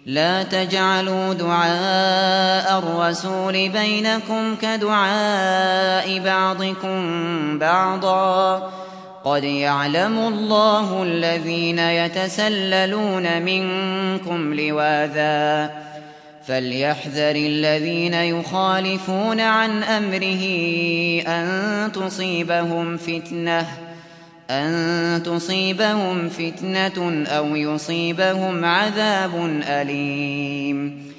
لا تجعلوا دعاء الرسول بينكم كدعاء بعضكم بعضا قد يعلم الله الذين يتسللون منكم لواذا فليحذر الذين يخالفون عن أمره أن تصيبهم فتنة أو يصيبهم عذاب أليم.